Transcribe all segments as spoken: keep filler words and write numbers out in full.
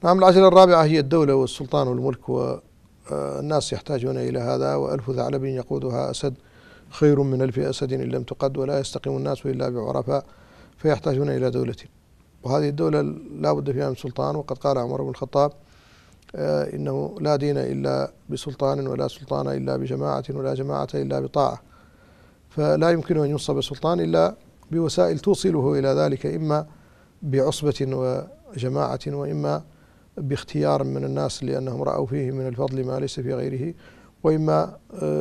نعم، العجلة الرابعة هي الدولة والسلطان والملك، والناس يحتاجون إلى هذا. وألف ثعلب يقودها أسد خير من ألف أسد إن لم تقد، ولا يستقيم الناس إلا بعرفاء فيحتاجون إلى دولة. وهذه الدولة لا بد فيها من سلطان. وقد قال عمر بن الخطاب إنه لا دين إلا بسلطان، ولا سلطان إلا بجماعة، ولا جماعة إلا بطاعة. فلا يمكن أن ينصب سلطان إلا بوسائل توصله إلى ذلك، إما بعصبة وجماعة، وإما باختيار من الناس لأنهم رأوا فيه من الفضل ما ليس في غيره، وإما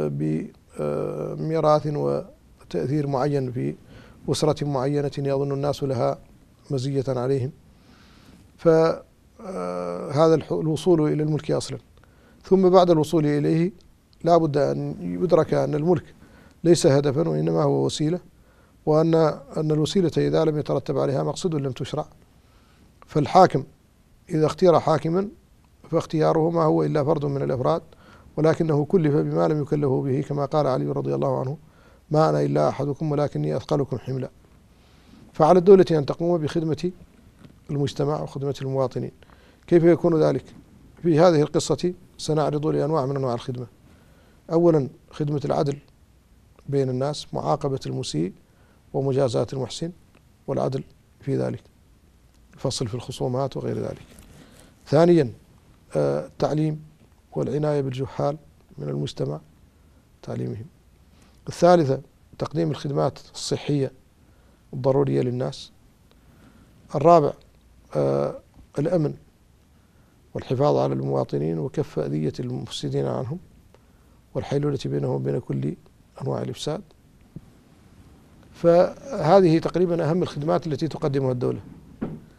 بميراث وتأثير معين في أسرة معينة يظن الناس لها مزية عليهم. فهذا الوصول إلى الملك أصلا. ثم بعد الوصول إليه لا بد أن يدرك أن الملك ليس هدفا، وإنما هو وسيلة، وأن أن الوسيلة إذا لم يترتب عليها مقصد لم تشرع. فالحاكم إذا اختير حاكما فاختياره ما هو إلا فرد من الأفراد، ولكنه كلف بما لم يكلفه به، كما قال علي رضي الله عنه: ما أنا إلا أحدكم ولكني أثقلكم حملا. فعلى الدولة أن تقوم بخدمة المجتمع وخدمة المواطنين. كيف يكون ذلك؟ في هذه القصة سنعرض لأنواع من أنواع الخدمة. أولا خدمة العدل بين الناس، معاقبة المسيء ومجازاة المحسن، والعدل في ذلك، الفصل في الخصومات وغير ذلك. ثانيا التعليم والعناية بالجهال من المجتمع، تعليمهم. الثالثة تقديم الخدمات الصحية الضرورية للناس. الرابع الأمن والحفاظ على المواطنين وكف أذية المفسدين عنهم، والحيلولة بينهم وبين كل أنواع الإفساد. فهذه تقريبا أهم الخدمات التي تقدمها الدولة.